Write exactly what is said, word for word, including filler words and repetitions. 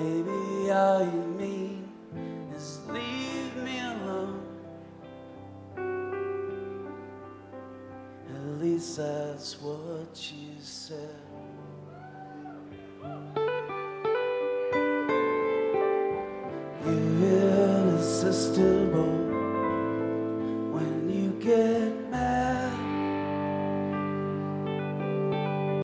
maybe all you mean is leave me alone. At least that's what you said.